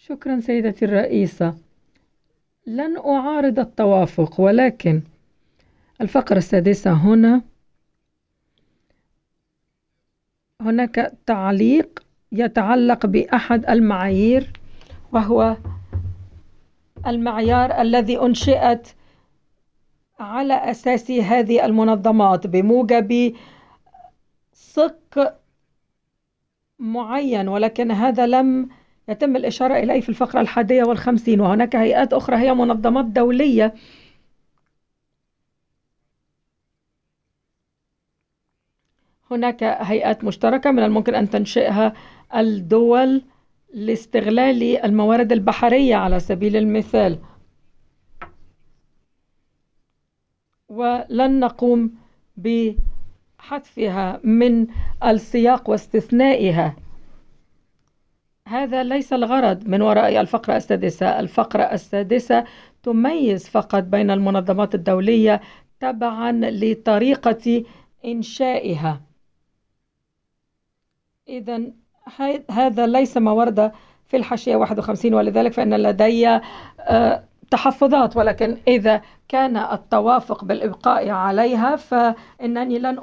شكرا سيدتي الرئيسة. لن أعارض التوافق، ولكن الفقرة السادسة هناك تعليق يتعلق بأحد المعايير، وهو المعيار الذي أنشئت على أساس هذه المنظمات بموجب صك معين، ولكن هذا لم يتم الإشارة إليه في الفقرة 51. وهناك هيئات أخرى هي منظمات دولية هناك هيئات مشتركة من الممكن أن تنشئها الدول لاستغلال الموارد البحرية على سبيل المثال، ولن نقوم بحذفها من السياق واستثنائها. هذا ليس الغرض من وراء الفقرة السادسة. الفقرة السادسة تميز فقط بين المنظمات الدولية تبعا لطريقة إنشائها. إذن هذا ليس ما ورد في الحاشية 51، ولذلك فإن لدي تحفظات، ولكن إذا كان التوافق بالإبقاء عليها فإنني لن